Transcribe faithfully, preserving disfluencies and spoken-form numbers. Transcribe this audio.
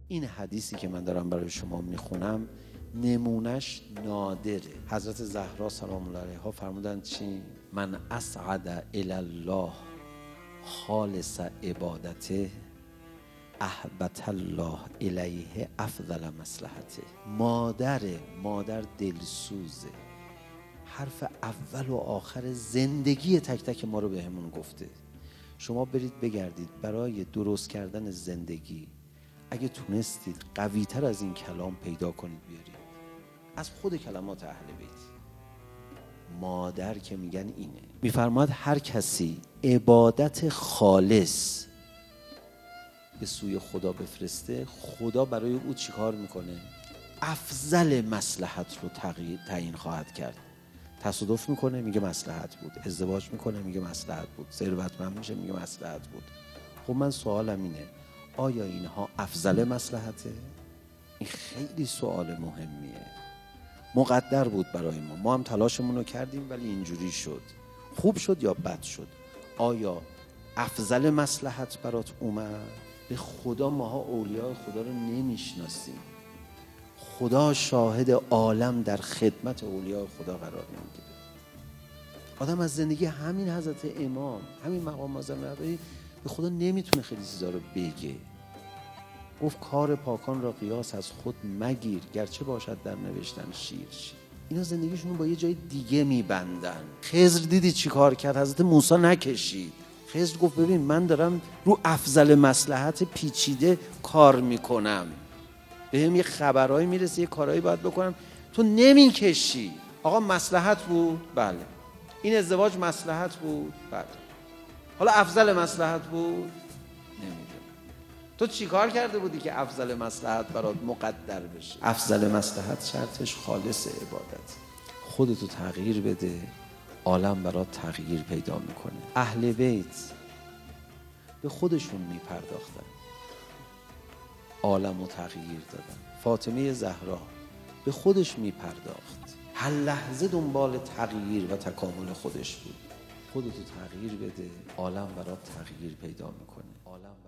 این حدیثی که من دارم برای شما میخونم نمونش نادره. حضرت زهرا سلام الله علیها فرمودن چی؟ من اسعد الی الله خالص عبادته احبط الله الیه افضل مصلحته. مادر مادر دلسوزه، حرف اول و آخر زندگی تک تک ما رو بهمون گفته. شما برید بگردید برای درست کردن زندگی اگه تونستید قوی تر از این کلام پیدا کنید بیارید از خود کلمات اهل بیت. مادر که میگن اینه. میفرماد هر کسی عبادت خالص به سوی خدا بفرسته، خدا برای او چیکار میکنه؟ افضل مصلحت رو تغییر تعیین خواهد کرد. تصادف میکنه میگه مصلحت بود، ازدواج میکنه میگه مصلحت بود، ثروتمند میشه میگه مصلحت بود. خب من سوالم اینه، آیا اینها افضل مصلحته؟ این خیلی سوال مهمیه. مقدر بود برای ما، ما هم تلاشمون رو کردیم ولی اینجوری شد. خوب شد یا بد شد؟ آیا افضل مصلحت برات اومد؟ به خدا ماها اولیاء خدا رو نمیشناسیم. خدا شاهد عالم در خدمت اولیاء خدا قرار نمیگیره. آدم از زندگی همین حضرت امام، همین مقام معظم رهبری به خدا نمیتونه خیلی چیزا رو بگه. گفت کار پاکان را قیاس از خود مگیر گرچه باشد در نوشتن شیر شیر. اینا زندگیشون رو با یه جای دیگه میبندن. خضر دیدی چی کار کرد؟ حضرت موسی نکشید. خضر گفت ببین من دارم رو افضل مصلحت پیچیده کار میکنم، به هم یه خبرهایی میرسه، یه کارهایی باید بکنم، تو نمیکشی. آقا مصلحت بود؟ بله. این ازدواج مصلحت بود؟ بله. حالا افضل مصلحت بود؟ نمیدونم. تو چی کار کرده بودی که افضل مصلحت برات مقدر بشه؟ افضل مصلحت شرطش خالص عبادت. خودتو تغییر بده، عالم برات تغییر پیدا میکنه. اهل بیت به خودشون میپرداختن، عالم رو تغییر دادن. فاطمه زهرا به خودش میپرداخت، هر لحظه دنبال تغییر و تکامل خودش بود. خودتو تغییر بده، عالم برات تغییر پیدا میکنه. عالم